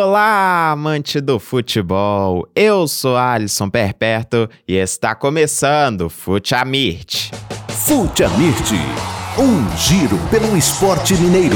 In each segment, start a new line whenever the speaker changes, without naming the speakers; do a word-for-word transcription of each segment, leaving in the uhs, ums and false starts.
Olá, amante do futebol! Eu sou Alisson Perpétuo e está começando o Fute-Amirt.
Fute-Amirt, um giro pelo esporte mineiro.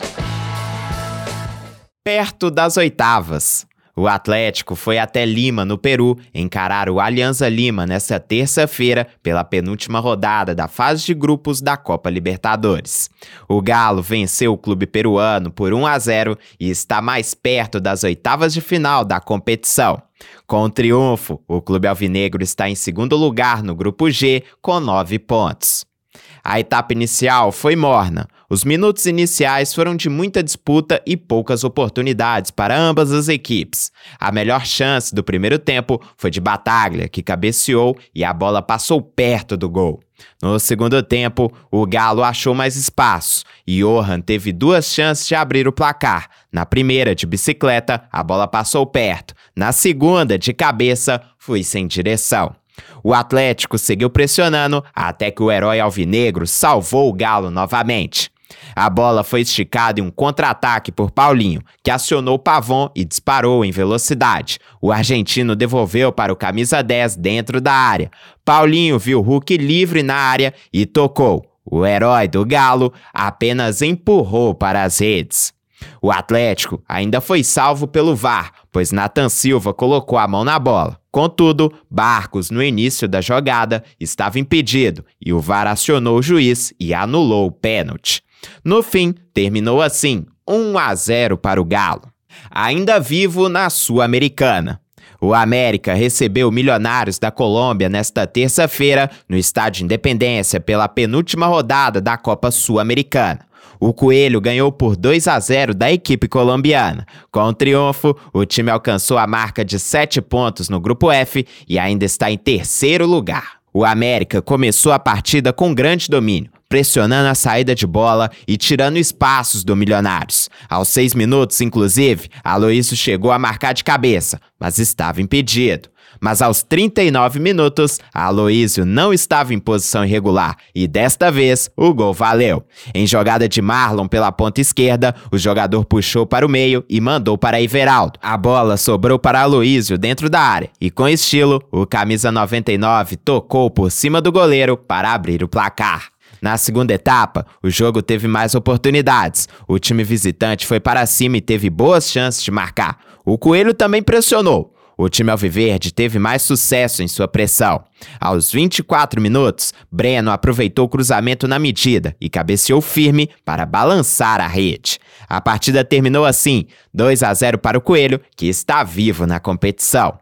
Perto das oitavas. O Atlético foi até Lima, no Peru, encarar o Alianza Lima nesta terça-feira pela penúltima rodada da fase de grupos da Copa Libertadores. O Galo venceu o clube peruano por um a zero e está mais perto das oitavas de final da competição. Com o triunfo, o clube alvinegro está em segundo lugar no grupo G com nove pontos. A etapa inicial foi morna. Os minutos iniciais foram de muita disputa e poucas oportunidades para ambas as equipes. A melhor chance do primeiro tempo foi de Bataglia, que cabeceou e a bola passou perto do gol. No segundo tempo, o Galo achou mais espaço e Johan teve duas chances de abrir o placar. Na primeira, de bicicleta, a bola passou perto. Na segunda, de cabeça, foi sem direção. O Atlético seguiu pressionando até que o herói alvinegro salvou o Galo novamente. A bola foi esticada em um contra-ataque por Paulinho, que acionou Pavon e disparou em velocidade. O argentino devolveu para o camisa dez dentro da área. Paulinho viu o Hulk livre na área e tocou. O herói do Galo apenas empurrou para as redes. O Atlético ainda foi salvo pelo V A R, pois Nathan Silva colocou a mão na bola. Contudo, Barcos, no início da jogada, estava impedido e o V A R acionou o juiz e anulou o pênalti. No fim, terminou assim, um a zero para o Galo. Ainda vivo na Sul-Americana. O América recebeu o Milionários da Colômbia nesta terça-feira no Estádio Independência pela penúltima rodada da Copa Sul-Americana. O Coelho ganhou por dois a zero da equipe colombiana. Com o triunfo, o time alcançou a marca de sete pontos no Grupo F e ainda está em terceiro lugar. O América começou a partida com grande domínio, pressionando a saída de bola e tirando espaços do Milionários. Aos seis minutos, inclusive, Aloísio chegou a marcar de cabeça, mas estava impedido. Mas aos trinta e nove minutos, Aloísio não estava em posição irregular e desta vez o gol valeu. Em jogada de Marlon pela ponta esquerda, o jogador puxou para o meio e mandou para Everaldo. A bola sobrou para Aloísio dentro da área e com estilo, o camisa noventa e nove tocou por cima do goleiro para abrir o placar. Na segunda etapa, o jogo teve mais oportunidades. O time visitante foi para cima e teve boas chances de marcar. O Coelho também pressionou. O time alviverde teve mais sucesso em sua pressão. Aos vinte e quatro minutos, Breno aproveitou o cruzamento na medida e cabeceou firme para balançar a rede. A partida terminou assim, dois a zero para o Coelho, que está vivo na competição.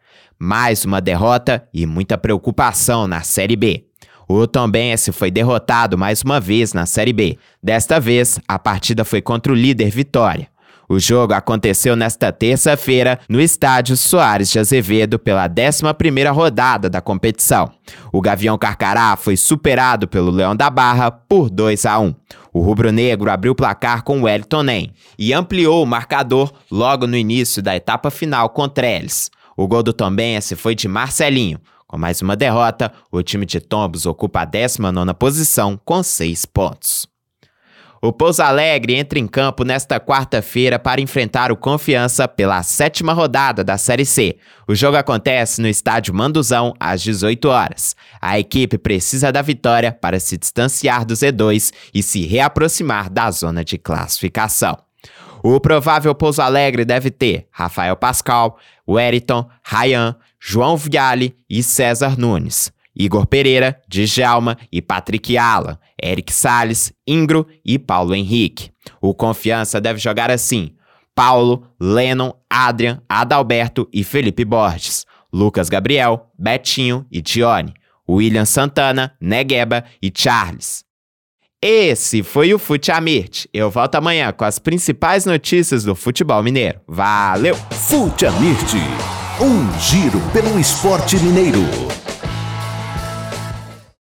Mais uma derrota e muita preocupação na Série B. O Tombense foi derrotado mais uma vez na Série B. Desta vez, a partida foi contra o líder Vitória. O jogo aconteceu nesta terça-feira no estádio Soares de Azevedo pela décima primeira rodada da competição. O Gavião Carcará foi superado pelo Leão da Barra por dois a um. O rubro-negro abriu o placar com o Wellington Nem e ampliou o marcador logo no início da etapa final contra eles. O gol do Tombense foi de Marcelinho. Com mais uma derrota, o time de Tombos ocupa a décima nona posição com seis pontos. O Pouso Alegre entra em campo nesta quarta-feira para enfrentar o Confiança pela sétima rodada da Série C. O jogo acontece no estádio Manduzão às dezoito horas. A equipe precisa da vitória para se distanciar do Z dois e se reaproximar da zona de classificação. O provável Pouso Alegre deve ter Rafael Pascal, Wellington, Ryan, João Viale e César Nunes. Igor Pereira, Djalma e Patrick Alan, Eric Salles, Ingro e Paulo Henrique. O Confiança deve jogar assim: Paulo, Lennon, Adrian, Adalberto e Felipe Borges, Lucas Gabriel, Betinho e Dione, William Santana, Negueba e Charles. Esse foi o Fute-Amirt. Eu volto amanhã com as principais notícias do futebol mineiro. Valeu!
Fute-Amirt, um giro pelo esporte mineiro.